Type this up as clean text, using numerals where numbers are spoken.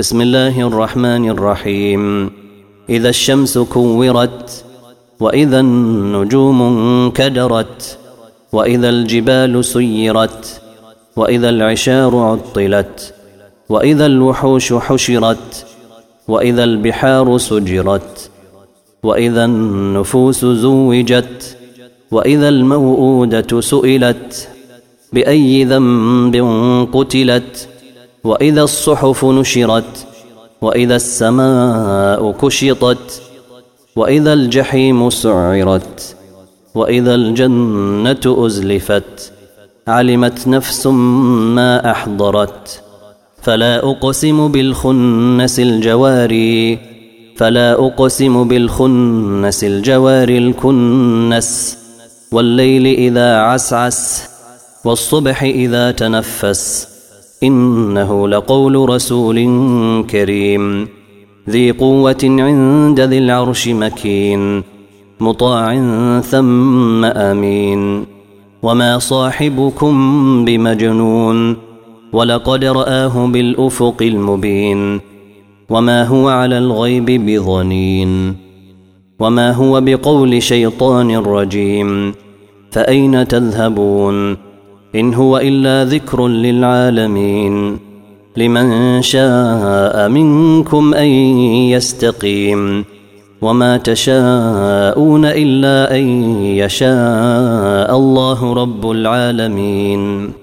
بسم الله الرحمن الرحيم. إذا الشمس كورت، وإذا النجوم انكدرت، وإذا الجبال سيرت، وإذا العشار عطلت، وإذا الوحوش حشرت، وإذا البحار سجرت، وإذا النفوس زوجت، وإذا الموءودة سئلت بأي ذنب قتلت، وإذا الصحف نشرت، وإذا السماء كشطت، وإذا الجحيم سعرت، وإذا الجنة أزلفت. علمت نفس ما أحضرت. فلا أقسم بالخنس الجواري، فلا أقسم بالخنس الجواري الكنس، والليل إذا عسعس، والصبح إذا تنفس. إنه لقول رسول كريم ذي قوة عند ذي العرش مكين، مطاع ثم أمين. وما صاحبكم بمجنون، ولقد رآه بالأفق المبين. وما هو على الغيب بضنين، وما هو بقول شيطان رجيم. فأين تذهبون؟ إن هو إلا ذكر للعالمين. لمن شاء منكم أن يستقيم، وما تشاءون إلا أن يشاء الله رب العالمين.